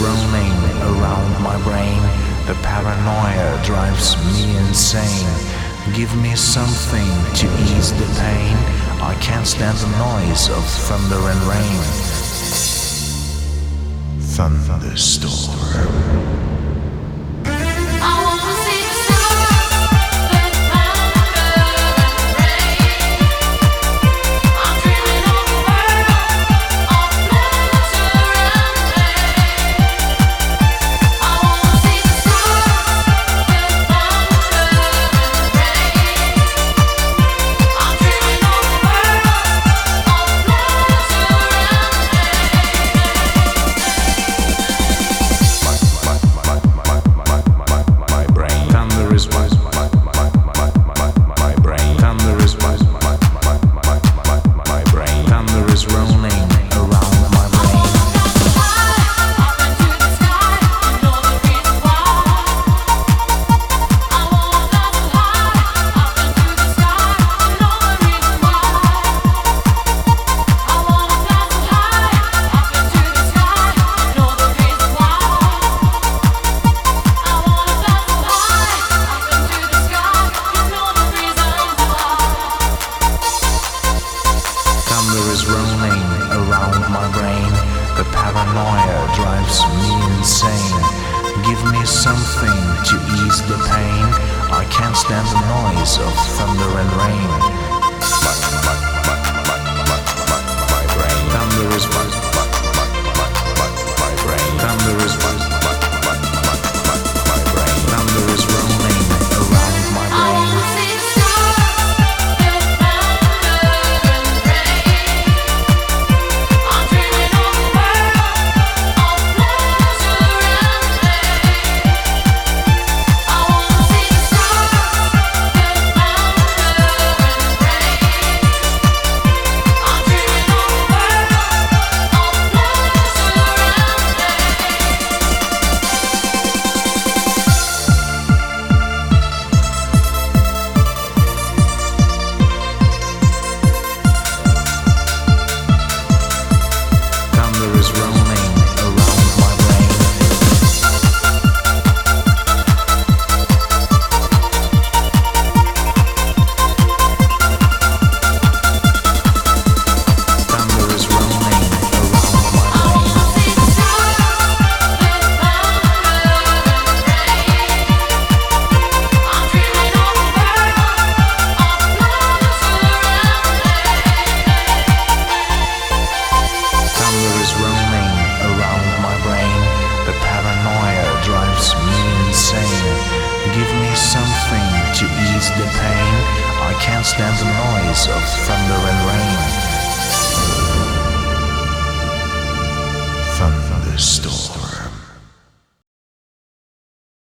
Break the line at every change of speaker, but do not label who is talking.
rolling around my brain. The paranoia drives me insane. Give me something to ease the pain. I can't stand the noise of thunder and rain. Thunderstorm. The paranoia drives me insane. Give me something to ease the pain. I can't stand the noise of thunder and rain. My brain. Thunder is my brain. Thunder is my brain. Thunder is rolling around my brain. Give me something to ease the pain. I can't stand the noise of thunder and rain.